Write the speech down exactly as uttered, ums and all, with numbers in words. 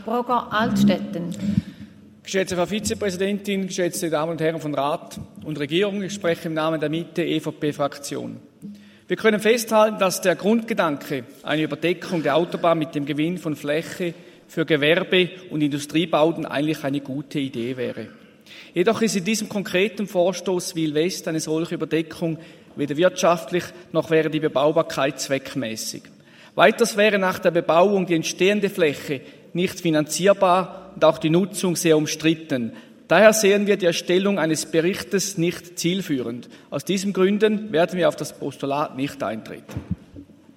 Brogger Altstetten. Geschätzte Frau Vizepräsidentin, geschätzte Damen und Herren von Rat und Regierung, ich spreche im Namen der Mitte-E V P-Fraktion. Wir können festhalten, dass der Grundgedanke, eine Überdeckung der Autobahn mit dem Gewinn von Fläche für Gewerbe- und Industriebauten eigentlich eine gute Idee wäre. Jedoch ist in diesem konkreten Vorstoß Wil West eine solche Überdeckung weder wirtschaftlich noch wäre die Bebaubarkeit zweckmäßig. Weiters wäre nach der Bebauung die entstehende Fläche nicht finanzierbar und auch die Nutzung sehr umstritten. Daher sehen wir die Erstellung eines Berichtes nicht zielführend. Aus diesen Gründen werden wir auf das Postulat nicht eintreten.